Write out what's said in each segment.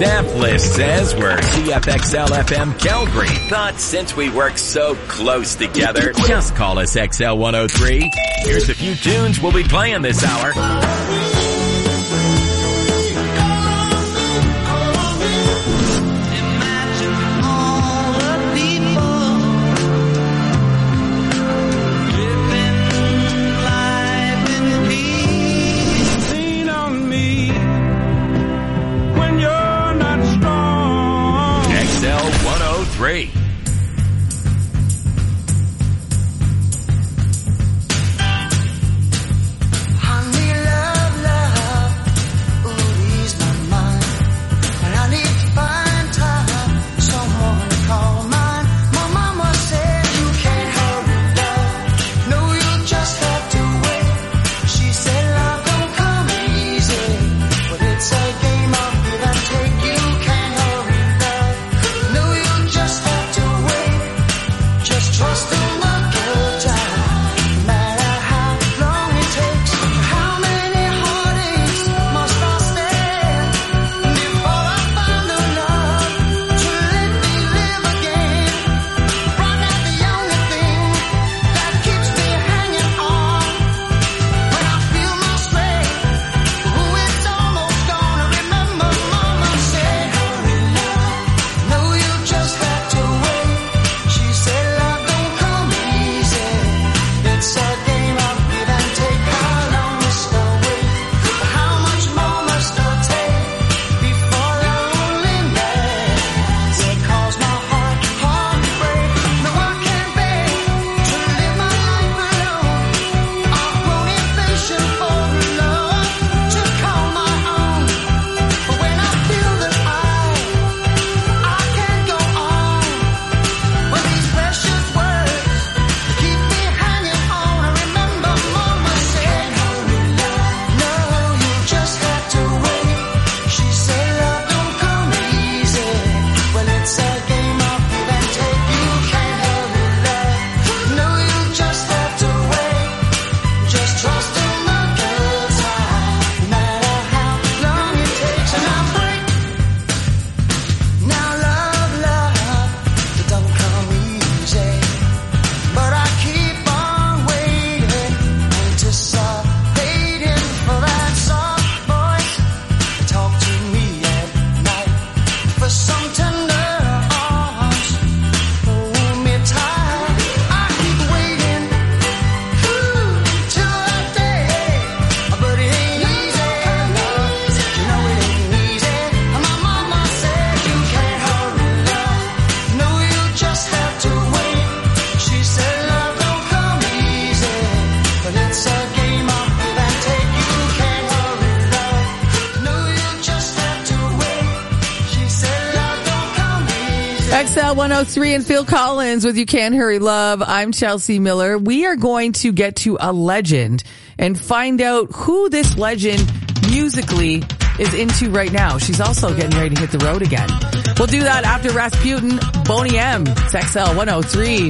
staff list says we're CFXL FM Calgary. But since we work so close together, just call us XL 103. Here's a few tunes we'll be playing this hour. XL 103. XL 103 and Phil Collins with You Can't Hurry Love. I'm Chelsea Miller. We are going to get to a legend and find out who this legend musically is into right now. She's also getting ready to hit the road again. We'll do that after Rasputin, Boney M. It's XL 103.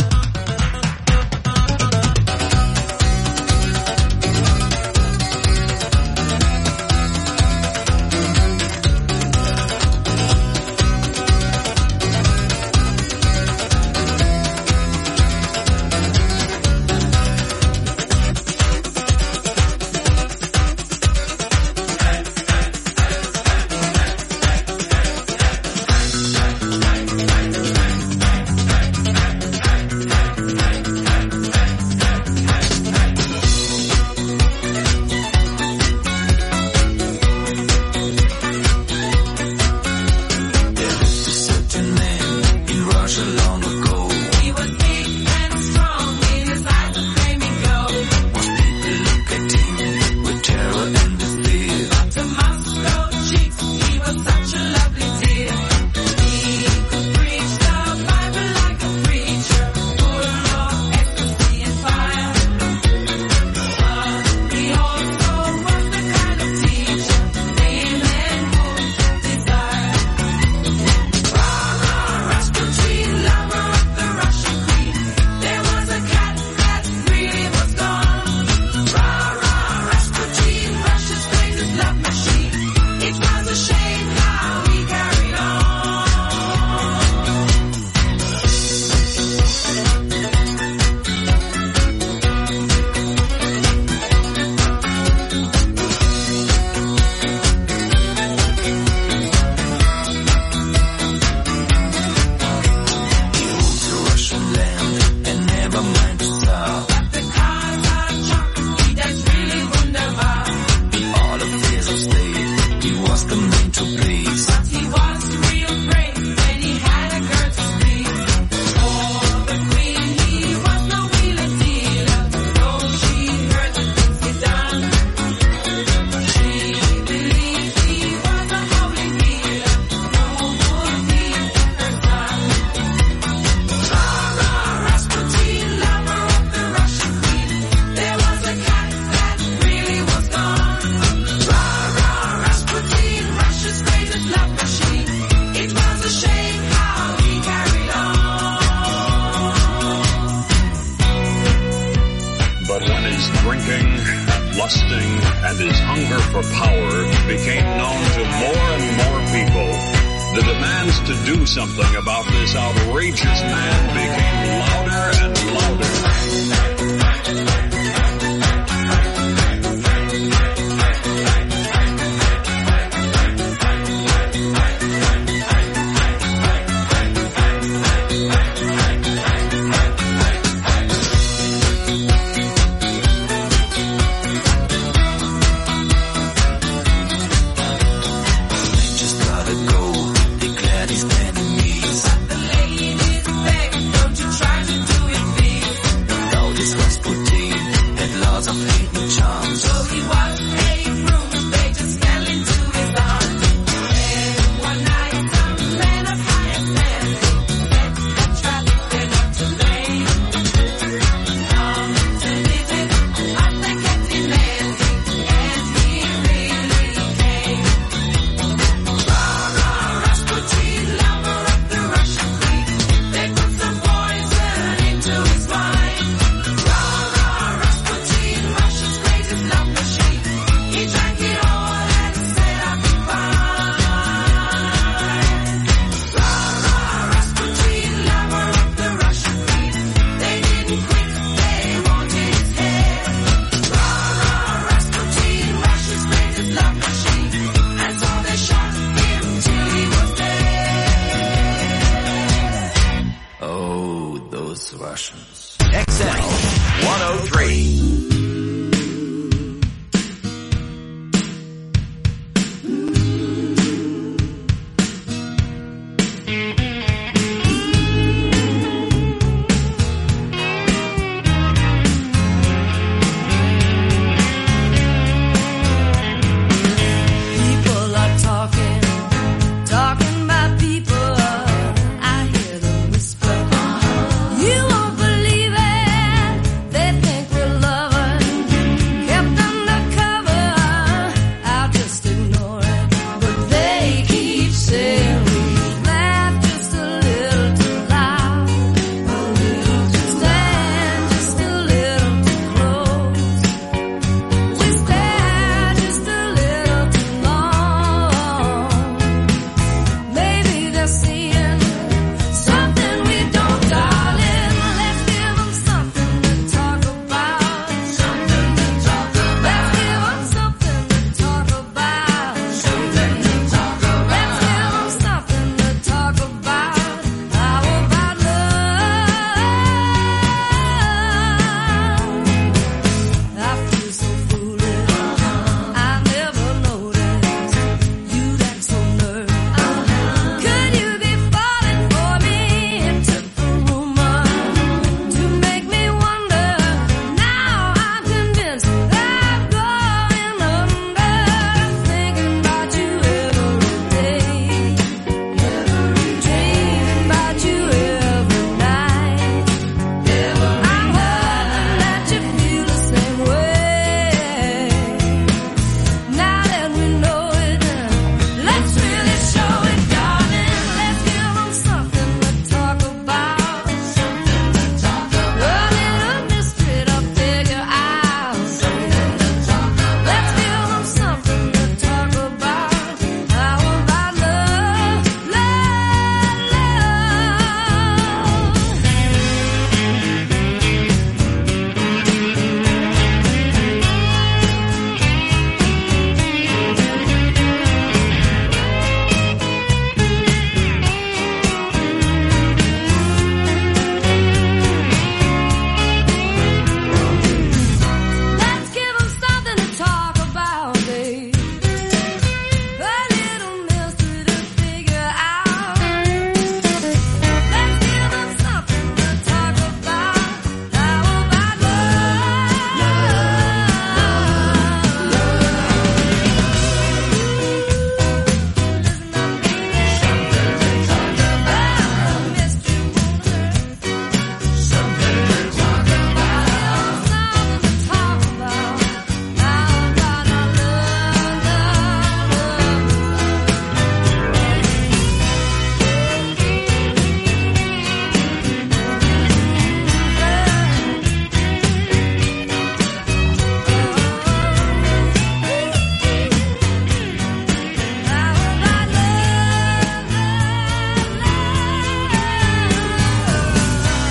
hunger for power became known to more and more people, the demands to do something about this outrageous man became louder and louder.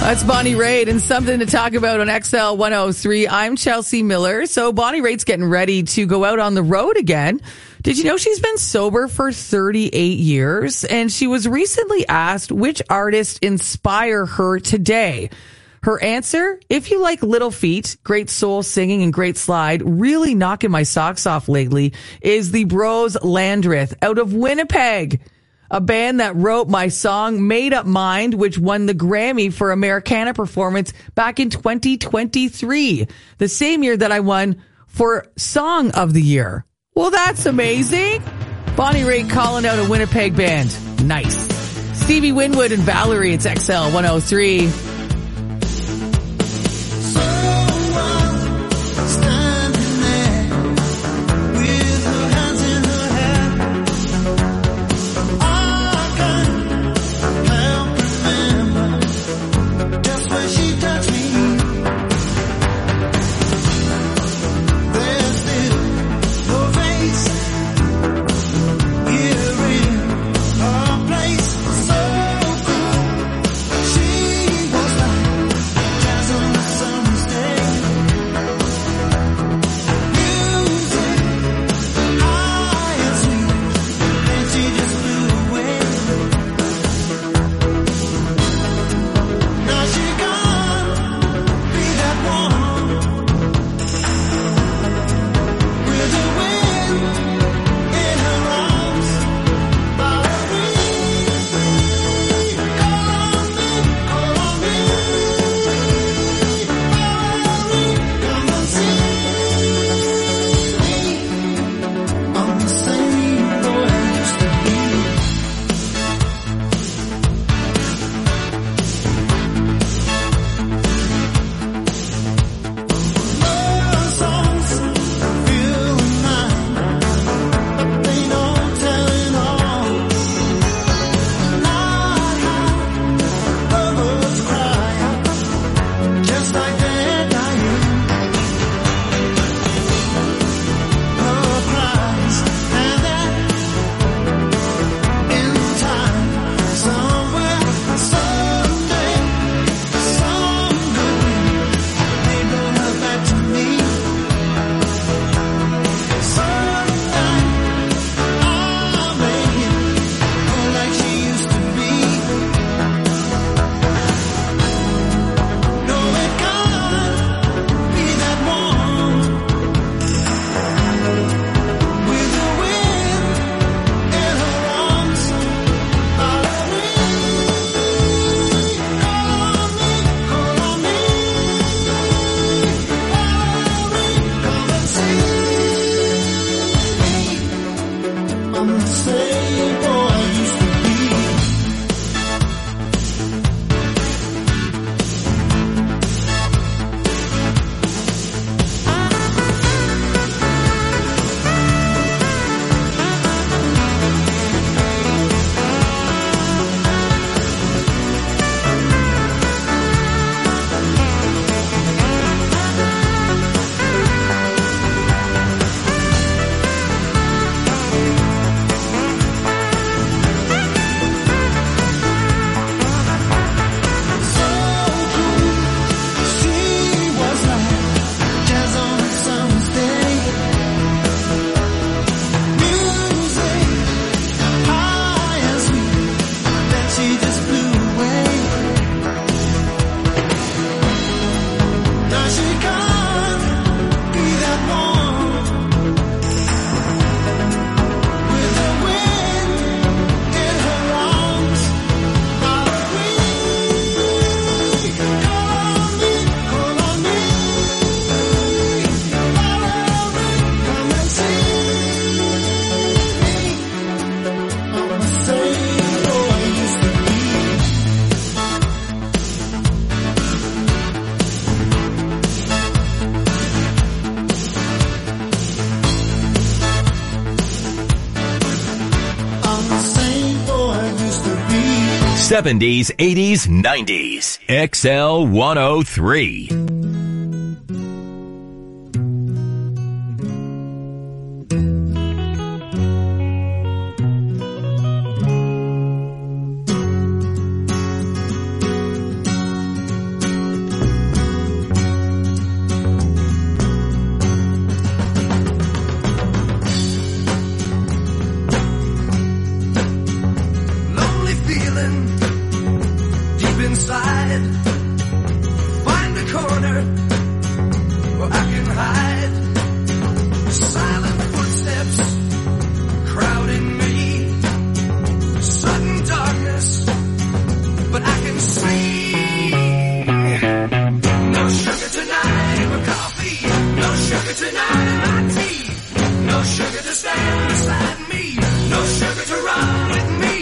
That's Bonnie Raitt and something to talk about on XL 103. I'm Chelsea Miller. So Bonnie Raitt's getting ready to go out on the road again. Did you know she's been sober for 38 years? And she was recently asked which artists inspire her today. Her answer, if you like Little Feat, great soul singing and great slide, really knocking my socks off lately, is the Bros Landreth out of Winnipeg. A band that wrote my song Made Up Mind, which won the Grammy for Americana performance back in 2023, the same year that I won for Song of the Year. Well, that's amazing. Bonnie Raitt calling out a Winnipeg band. Nice. Stevie Winwood and Valerie, it's XL 103. '70s, '80s, '90s. XL 103. feeling deep inside. Find a corner where I can hide. Silent footsteps crowding me. Sudden darkness, but I can see. No sugar tonight in my coffee. No sugar tonight in my tea. No sugar to stand beside me. No sugar to run with me.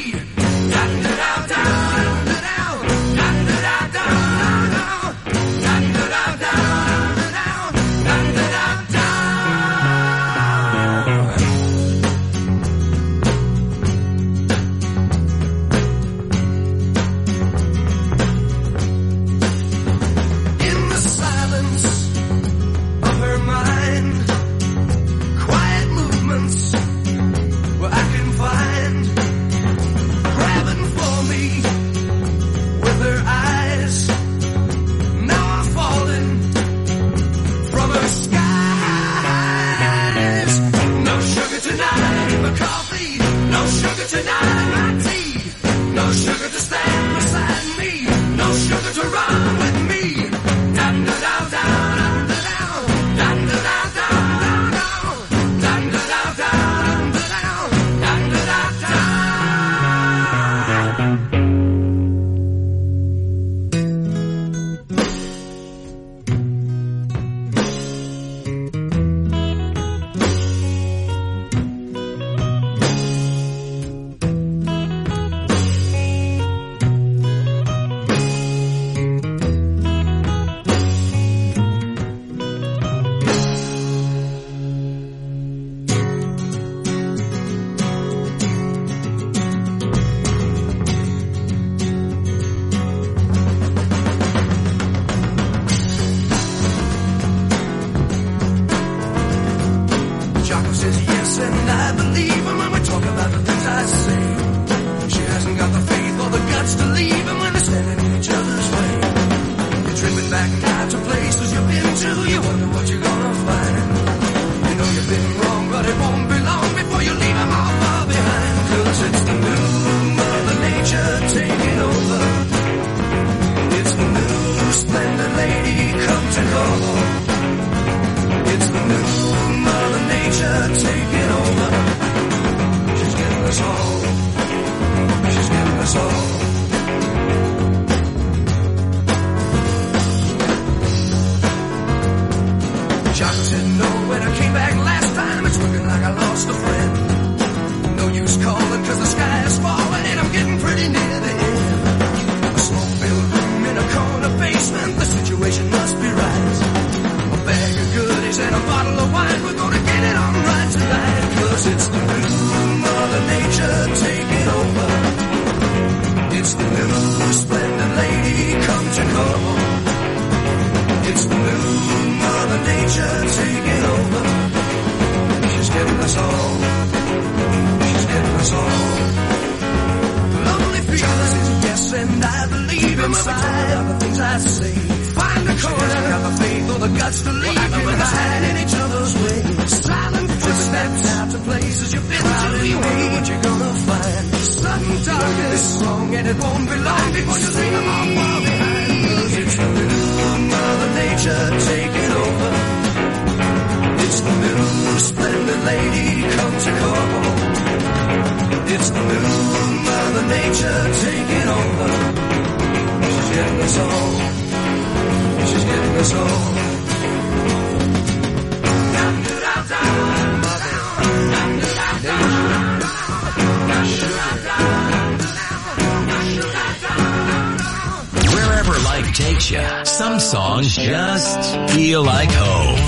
Some songs just feel like home.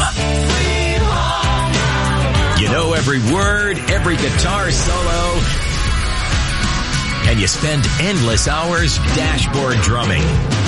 You know every word, every guitar solo, and you spend endless hours dashboard drumming.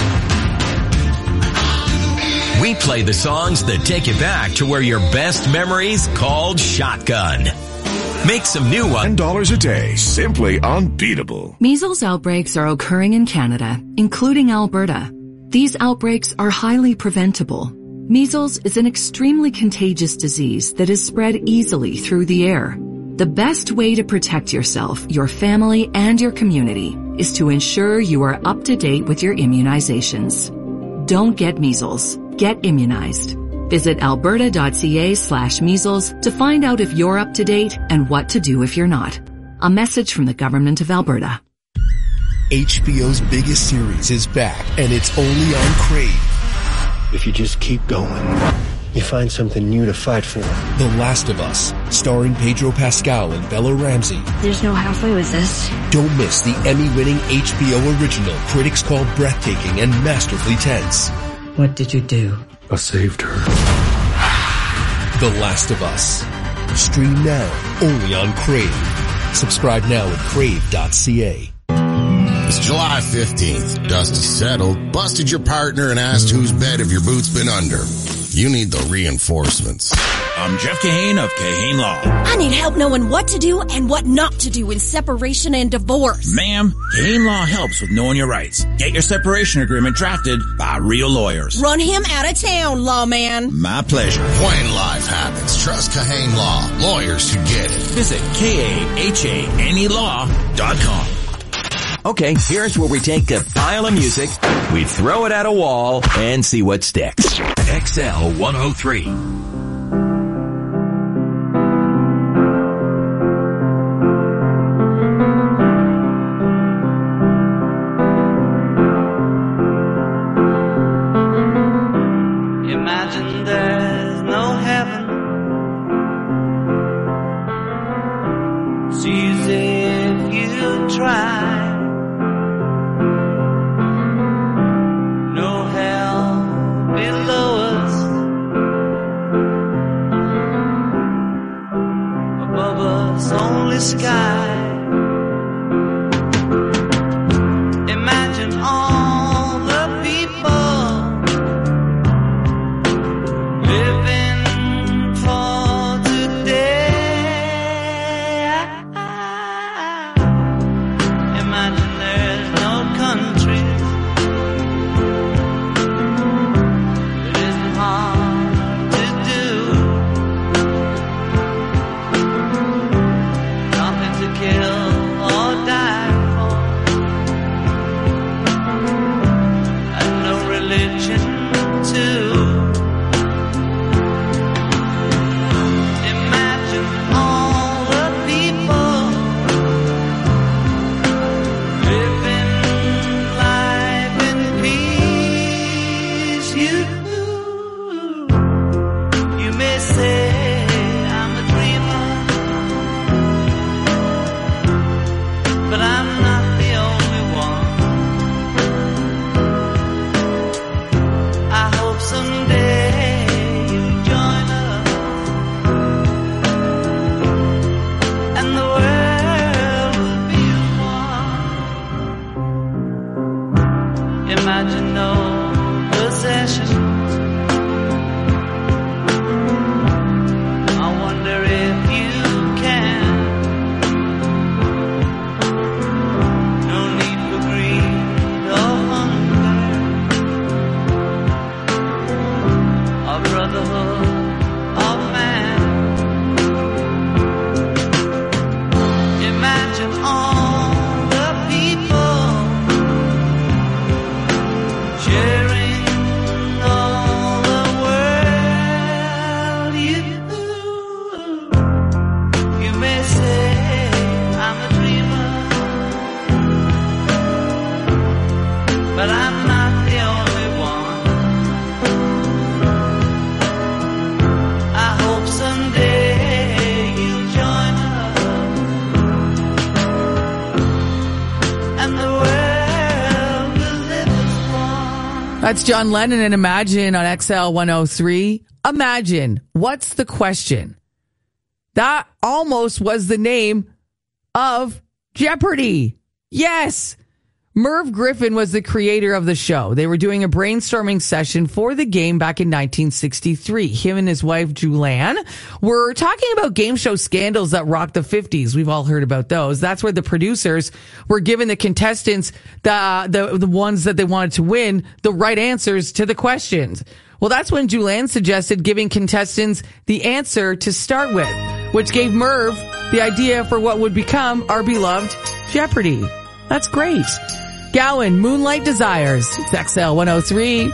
We play the songs that take you back to where your best memories called shotgun. Make some new ones. $10 a day, simply unbeatable. Measles outbreaks are occurring in Canada, including Alberta. These outbreaks are highly preventable. Measles is an extremely contagious disease that is spread easily through the air. The best way to protect yourself, your family, and your community is to ensure you are up to date with your immunizations. Don't get measles. Get immunized. Visit alberta.ca/measles to find out if you're up to date and what to do if you're not. A message from the Government of Alberta. HBO's biggest series is back, and it's only on Crave. If you just keep going, you find something new to fight for. The Last of Us, starring Pedro Pascal and Bella Ramsey. There's no halfway with this. Don't miss the Emmy-winning HBO original critics call breathtaking and masterfully tense. What did you do? I saved her. The Last of Us. Stream now, only on Crave. Subscribe now at crave.ca. It's July 15th. Dust is settled, busted your partner, and asked whose bed have your boots been under. You need the reinforcements. I'm Jeff Kahane of Kahane Law. I need help knowing what to do and what not to do in separation and divorce. Ma'am, Kahane Law helps with knowing your rights. Get your separation agreement drafted by real lawyers. Run him out of town, lawman. My pleasure. When life happens, trust Kahane Law. Lawyers who get it. Visit KAHANElaw.com. Okay, here's where we take a pile of music, we throw it at a wall, and see what sticks. XL 103. Imagine there's no heaven. See as if you try. No hell below us. Above us only sky. Imagine all the people living for today. Imagine there's no countries. It isn't hard to do. Nothing to kill or die for. And no religion too. Imagine all the people living life in peace. You may say I'm a dreamer, but I'm not the only one. I hope someday you'll join us, and the world will be one. Imagine no possessions. I wonder if you can. No need for greed or hunger, or brotherhood of man. Imagine all the people sharing all the world. You may say I'm a dreamer, but I'm not the only one. I hope someday you'll join us, and the world will live as one. That's John Lennon and Imagine on XL 103. Imagine. What's the question? That almost was the name of Jeopardy. Yes. Merv Griffin was the creator of the show. They were doing a brainstorming session for the game back in 1963. Him and his wife, Julianne, were talking about game show scandals that rocked the 50s. We've all heard about those. That's where the producers were giving the contestants, the ones that they wanted to win, the right answers to the questions. Well, that's when Julianne suggested giving contestants the answer to start with, which gave Merv the idea for what would become our beloved Jeopardy! That's great. Gowan, Moonlight Desires. It's XL 103.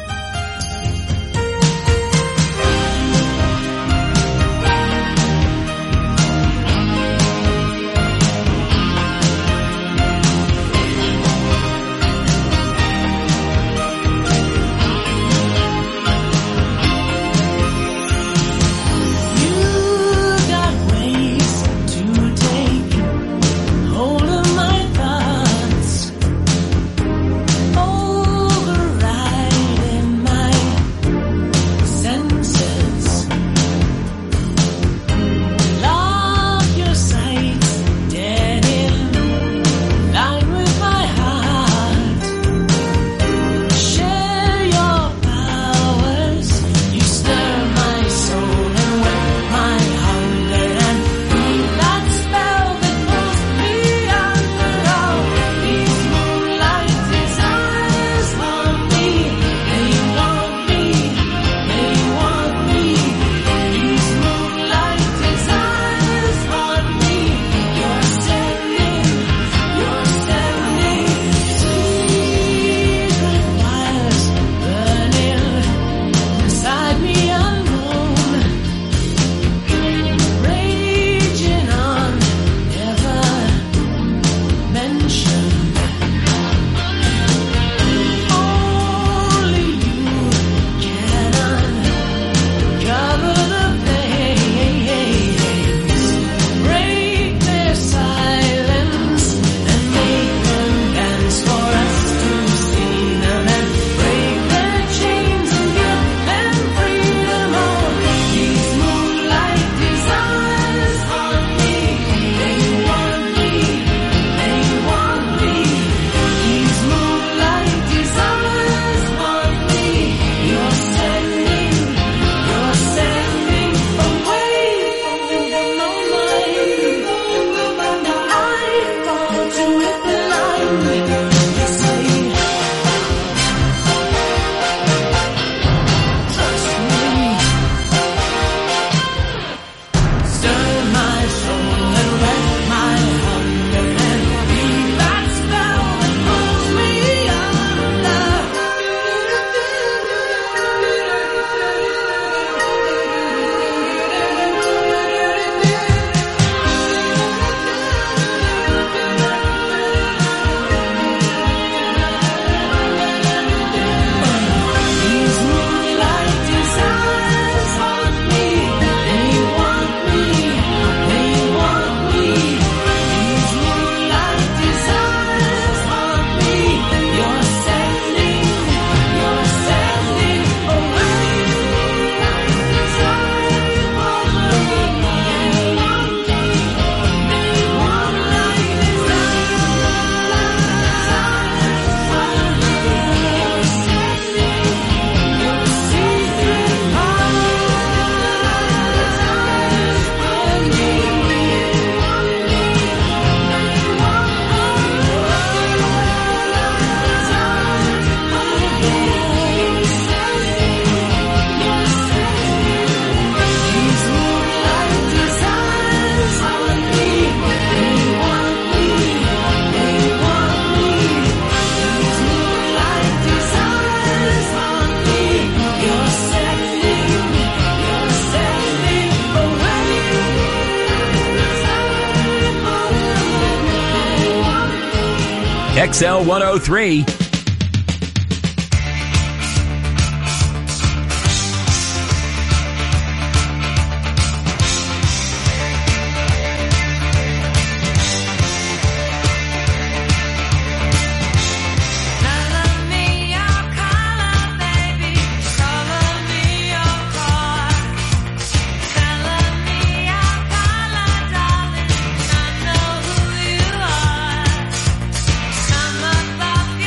XL 103. Some of the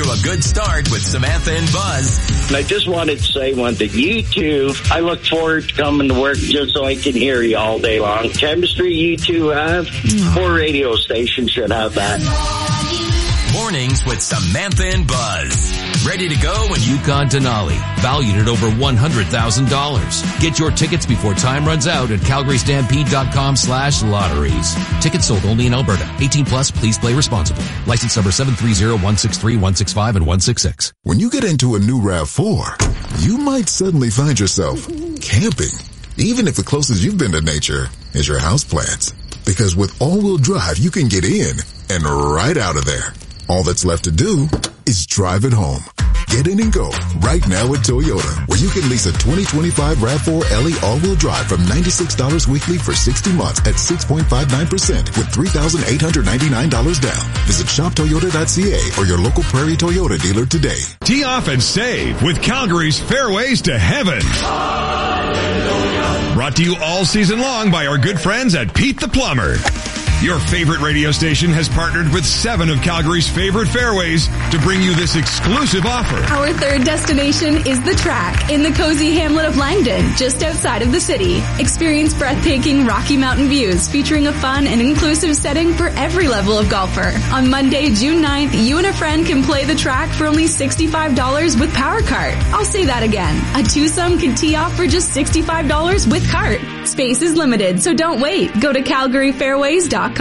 to a good start with Samantha and Buzz. And I just wanted to say one thing. You two, I look forward to coming to work just so I can hear you all day long. Chemistry you two have, more radio stations should have that. Mornings with Samantha and Buzz. Ready to go in Yukon Denali, valued at over $100,000. Get your tickets before time runs out at calgarystampede.com/lotteries. Tickets sold only in Alberta. 18 plus, please play responsibly. License number 730-163-165 and 166. When you get into a new RAV4, you might suddenly find yourself camping. Even if the closest you've been to nature is your houseplants. Because with all-wheel drive, you can get in and right out of there. All that's left to do is drive it home. Get in and go right now at Toyota, where you can lease a 2025 RAV4 LE all-wheel drive from $96 weekly for 60 months at 6.59% with $3,899 down. Visit shoptoyota.ca or your local Prairie Toyota dealer today. Tee off and save with Calgary's Fairways to Heaven. Brought to you all season long by our good friends at Pete the Plumber. Your favorite radio station has partnered with 7 of Calgary's favorite fairways to bring you this exclusive offer. Our third destination is The Track in the cozy hamlet of Langdon, just outside of the city. Experience breathtaking Rocky Mountain views featuring a fun and inclusive setting for every level of golfer. On Monday, June 9th, you and a friend can play The Track for only $65 with Power Cart. I'll say that again. A twosome can tee off for just $65 with Cart. Space is limited, so don't wait. Go to calgaryfairways.com.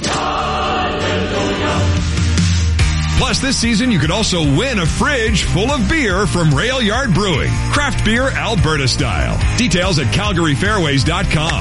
Plus, this season, you could also win a fridge full of beer from Rail Yard Brewing. Craft beer Alberta style. Details at calgaryfairways.com.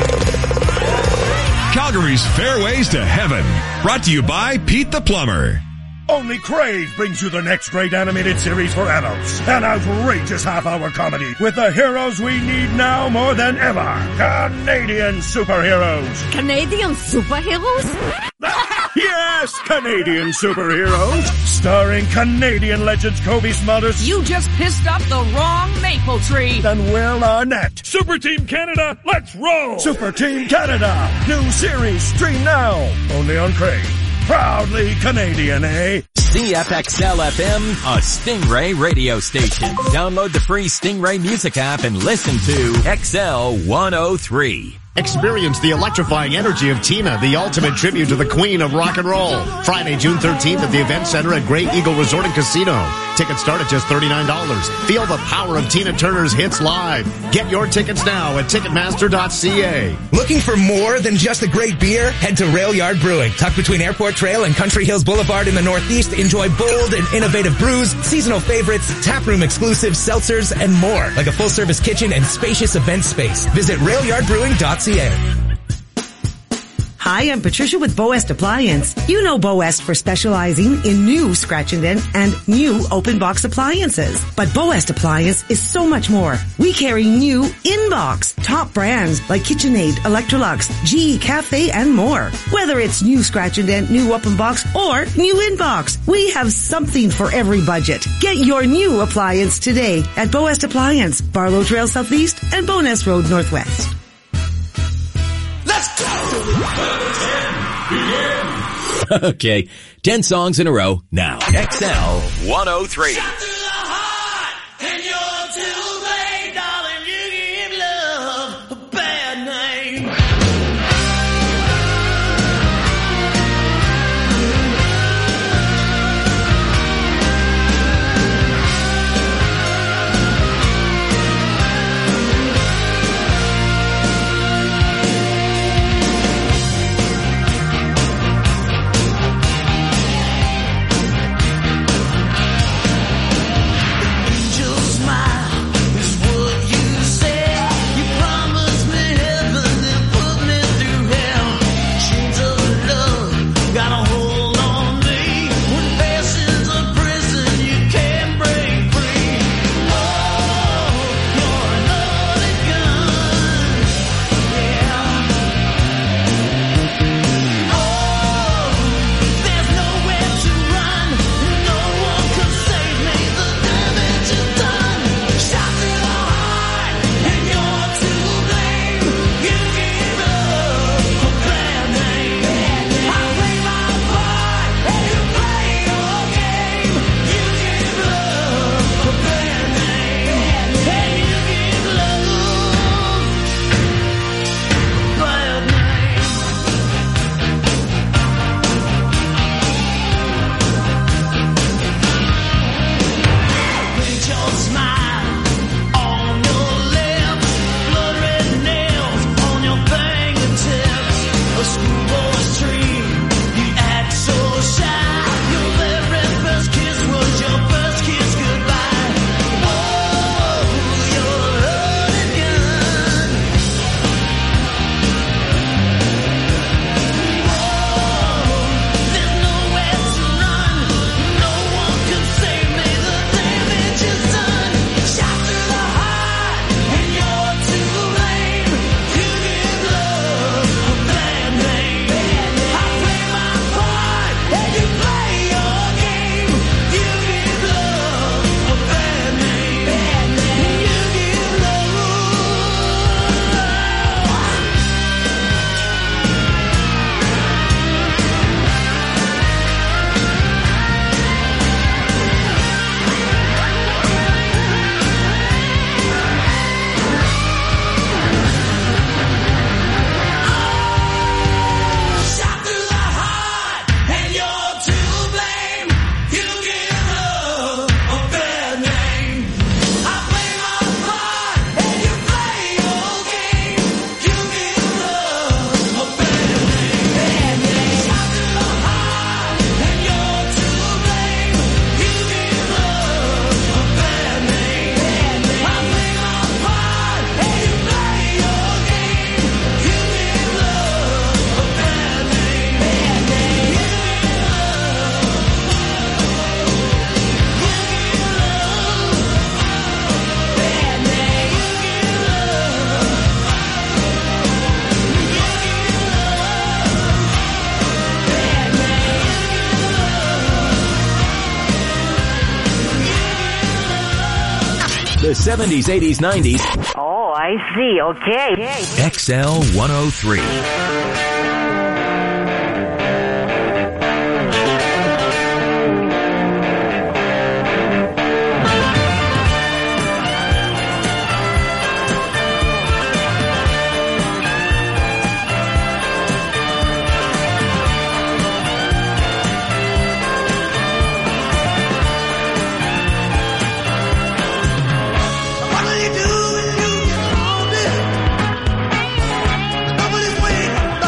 Calgary's Fairways to Heaven. Brought to you by Pete the Plumber. Only Crave brings you the next great animated series for adults. An outrageous half-hour comedy with the heroes we need now more than ever. Canadian superheroes. Canadian superheroes? Yes, Canadian superheroes. Starring Canadian legends Kobe Smulders. You just pissed up the wrong maple tree. And Will Arnett. Super Team Canada, let's roll. Super Team Canada. New series, stream now. Only on Crave. Proudly Canadian, eh? CFXL FM, a Stingray radio station. Download the free Stingray music app and listen to XL 103. Experience the electrifying energy of Tina, the ultimate tribute to the queen of rock and roll. Friday, June 13th at the Event Center at Great Eagle Resort and Casino. Tickets start at just $39. Feel the power of Tina Turner's hits live. Get your tickets now at Ticketmaster.ca. Looking for more than just a great beer? Head to Rail Yard Brewing. Tucked between Airport Trail and Country Hills Boulevard in the Northeast, enjoy bold and innovative brews, seasonal favorites, taproom exclusives, seltzers, and more. Like a full-service kitchen and spacious event space. Visit railyardbrewing.ca. Hi, I'm Patricia with Boest Appliance. You know Boest for specializing in new scratch and dent and new open box appliances. But Boest Appliance is so much more. We carry new in-box top brands like KitchenAid, Electrolux, GE Cafe, and more. Whether it's new scratch and dent, new open box, or new in-box, we have something for every budget. Get your new appliance today at Boest Appliance, Barlow Trail Southeast and Bowness Road Northwest. Let's go! Okay, 10 songs in a row now. XL 103. the 70s, 80s, 90s. Oh, I see. Okay. XL 103. What do you do when you get on this? Nobody's waiting.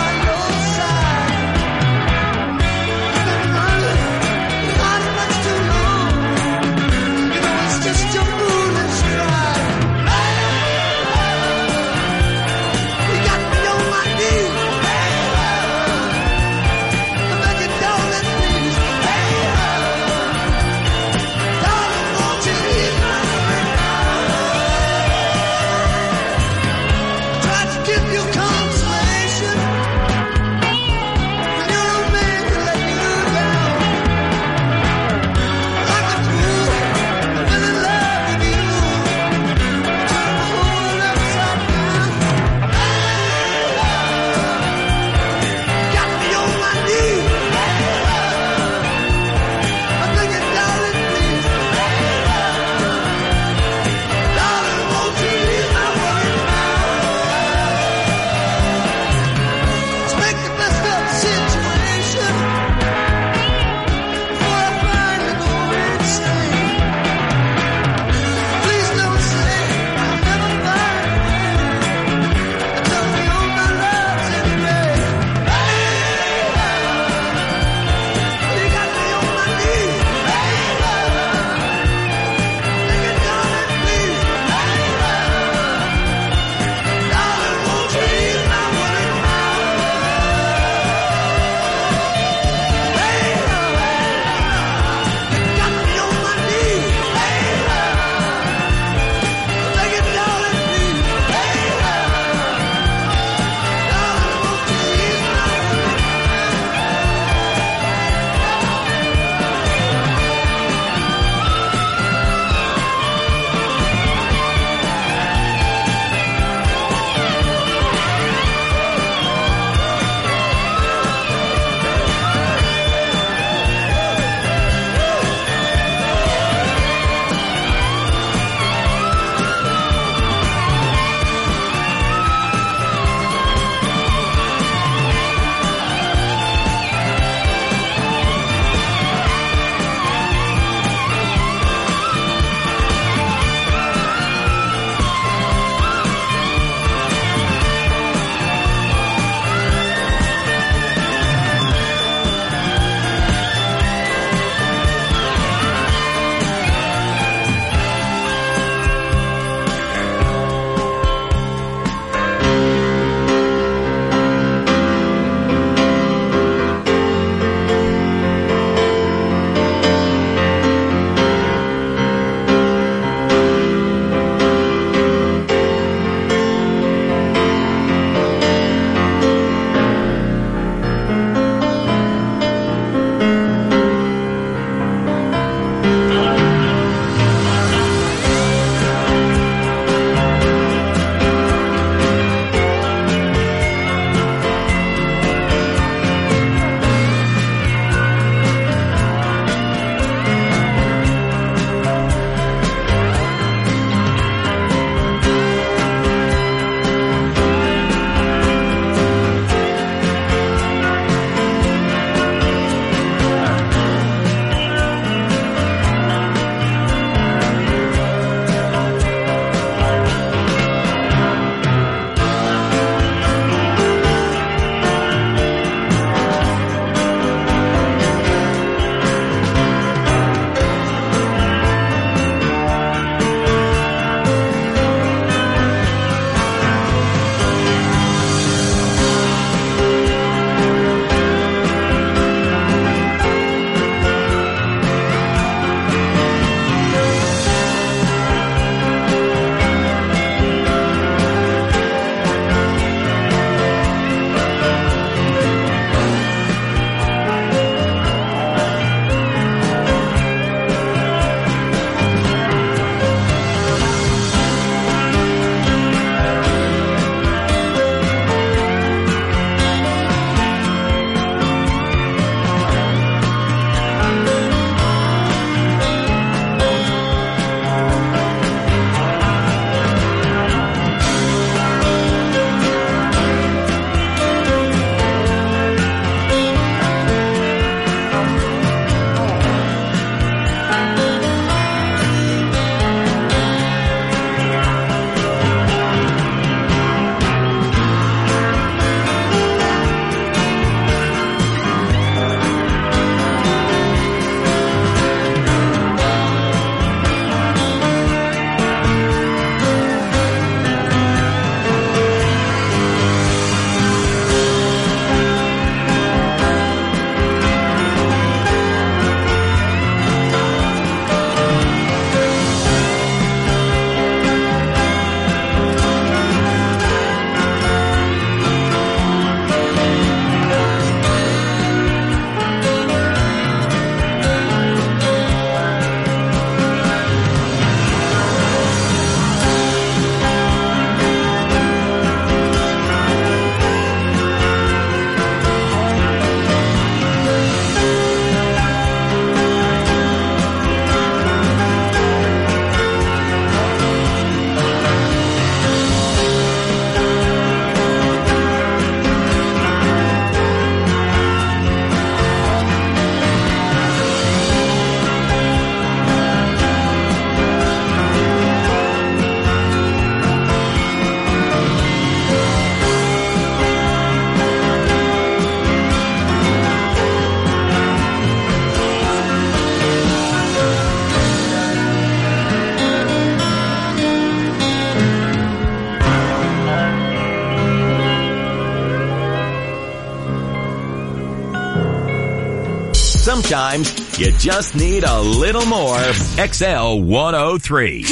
Sometimes you just need a little more XL 103.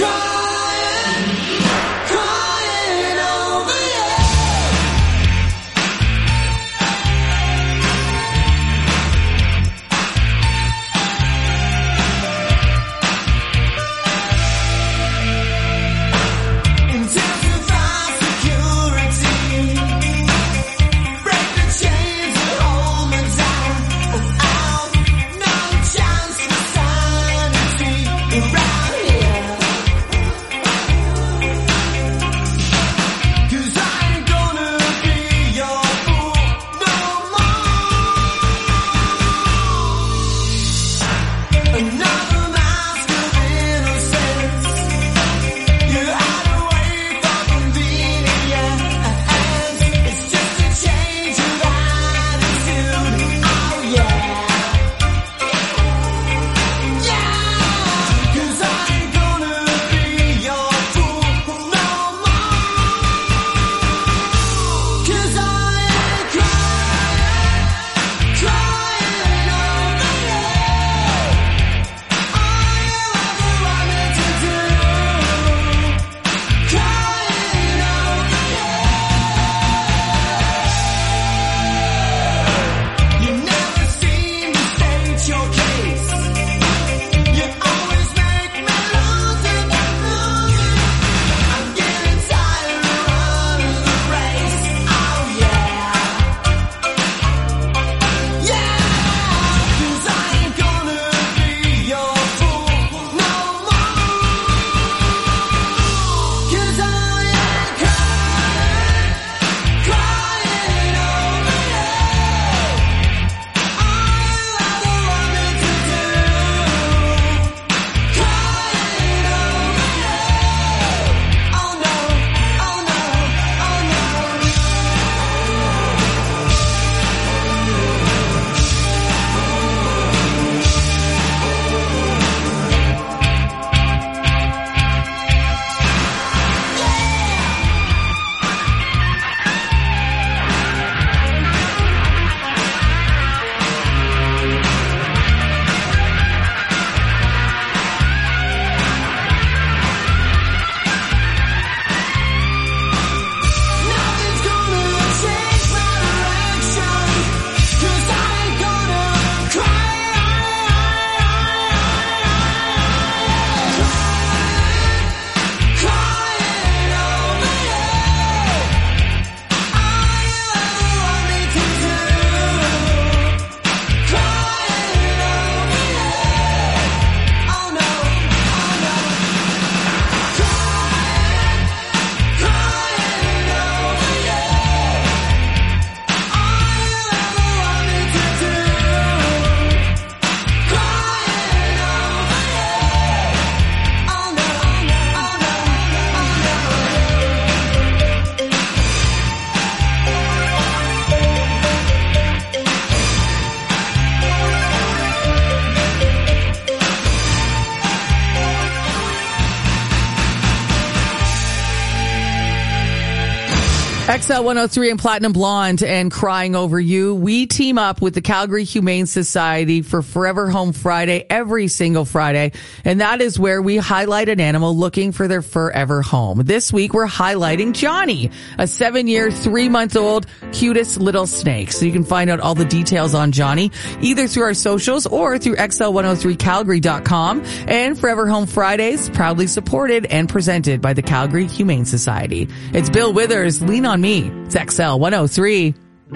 XL 103 and Platinum Blonde and Crying Over You. We team up with the Calgary Humane Society for Forever Home Friday every single Friday. And that is where we highlight an animal looking for their forever home. This week, we're highlighting Johnny, a 7-year, 3-month-old, cutest little snake. So you can find out all the details on Johnny either through our socials or through XL103Calgary.com. And Forever Home Fridays, proudly supported and presented by the Calgary Humane Society. It's Bill Withers, Lean on Me. It's XL 103.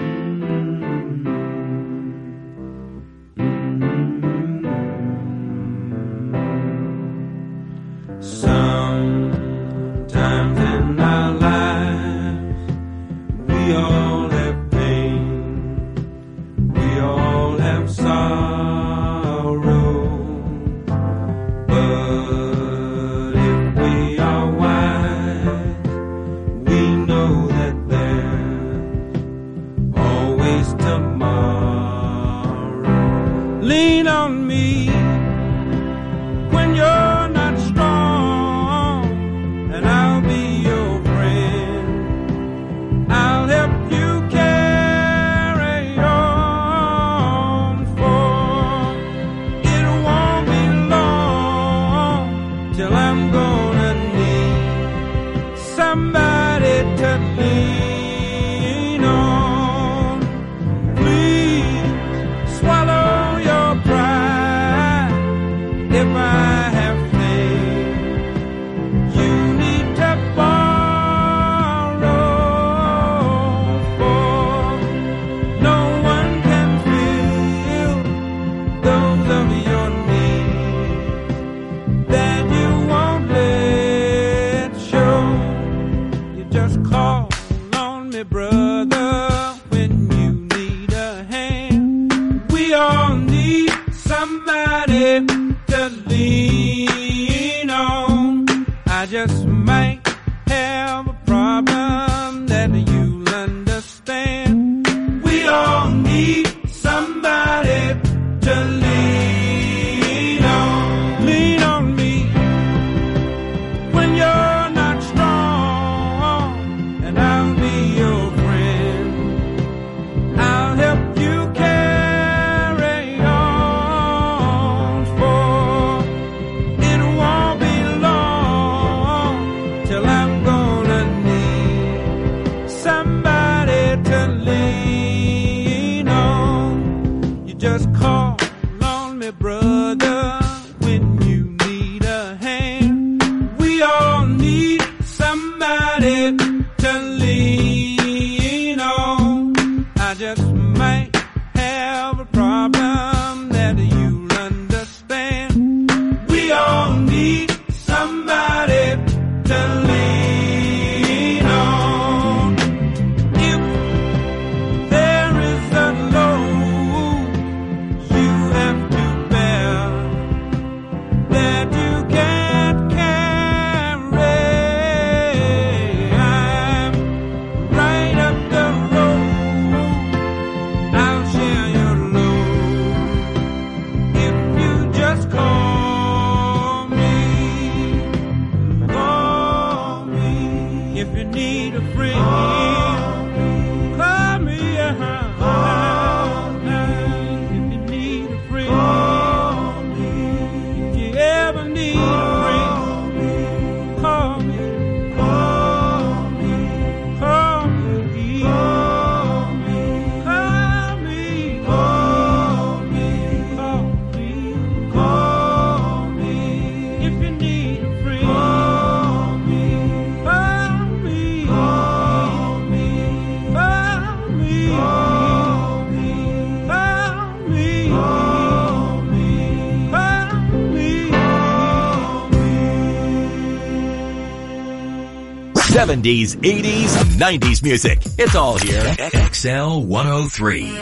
Sometimes in our lives, we all have pain, we all have sorrow, but if we are wise, we know that there's always tomorrow. Lean on me when you're not strong, and I'll be your friend. I'll help you carry on, for somebody to lean on. I just might have a problem that you'll understand. We all need somebody to lean on. Lean on me when you're not strong, and I'll be your friend. I'll help you carry on, for it won't be long till I'm gonna need somebody to lean on. You just call on me, brother, when you need a hand. We all need somebody to lean on. I just might have a problem that you'll understand. We all need somebody to lean on. If there is a load you have to bear that you can't carry, I'm right up the road. I'll share your load if you just call me. Call me if you need a friend. Call me, if you need a friend. If you ever need a friend, call me. Call me. Call me. Call me. Call me. Call me. Call me. If you need a friend, call me. Call me. Call me. Call me. Call me. Call me. Call me. Call me. 70s, 80s, 90s music. It's all here. XL 103.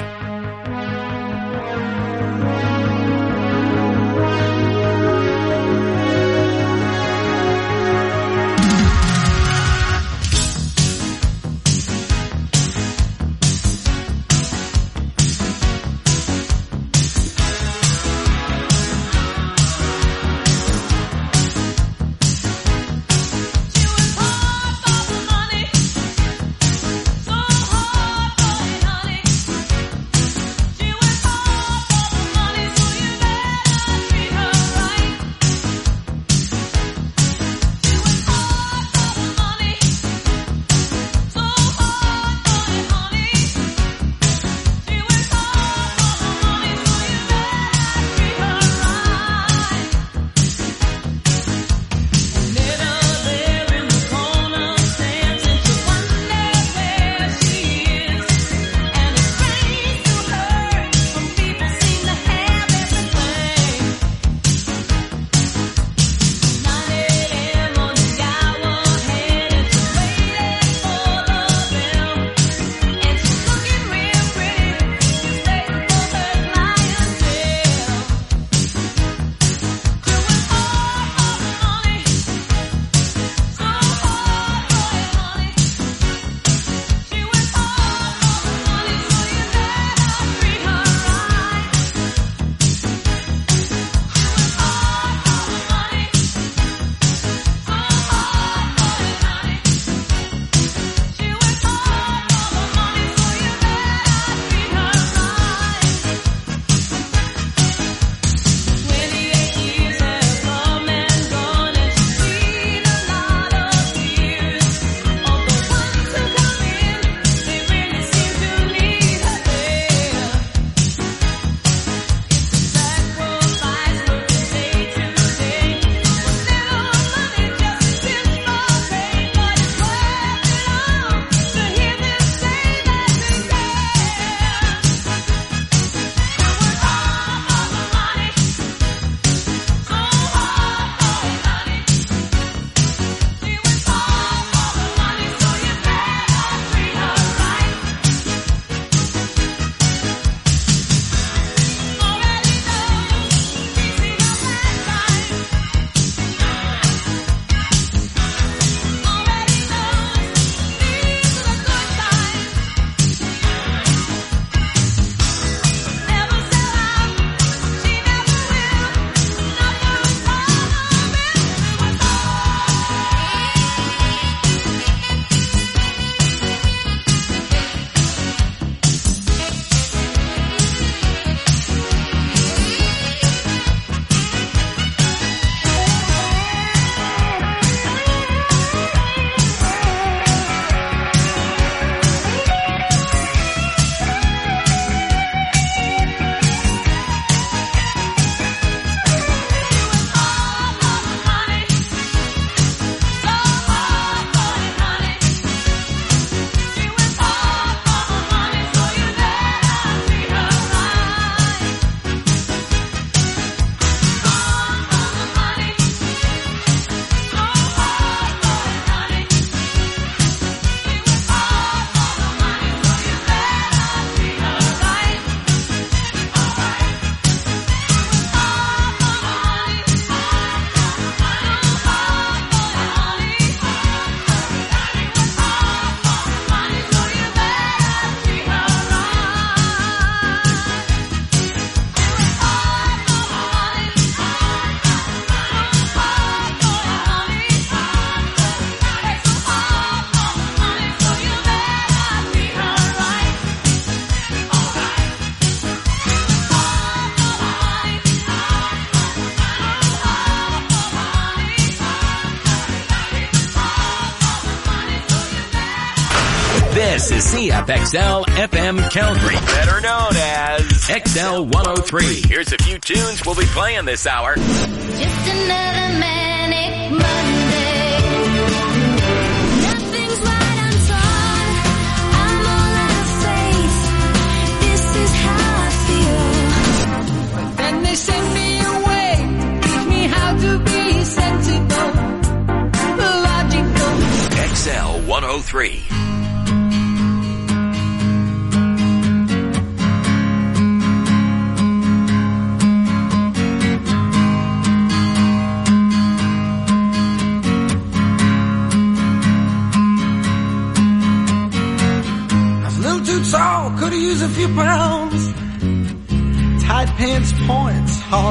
Money, so hard for me, honey. is CFXL FM Calgary, better known as XL 103. Here's a few tunes we'll be playing this hour. Just another manic Monday. Nothing's right, I'm torn. I'm all out of faith. This is how I feel. But then they send me away. Teach me how to be sensible, logical. XL 103. Could've used a few pounds. Tight pants points all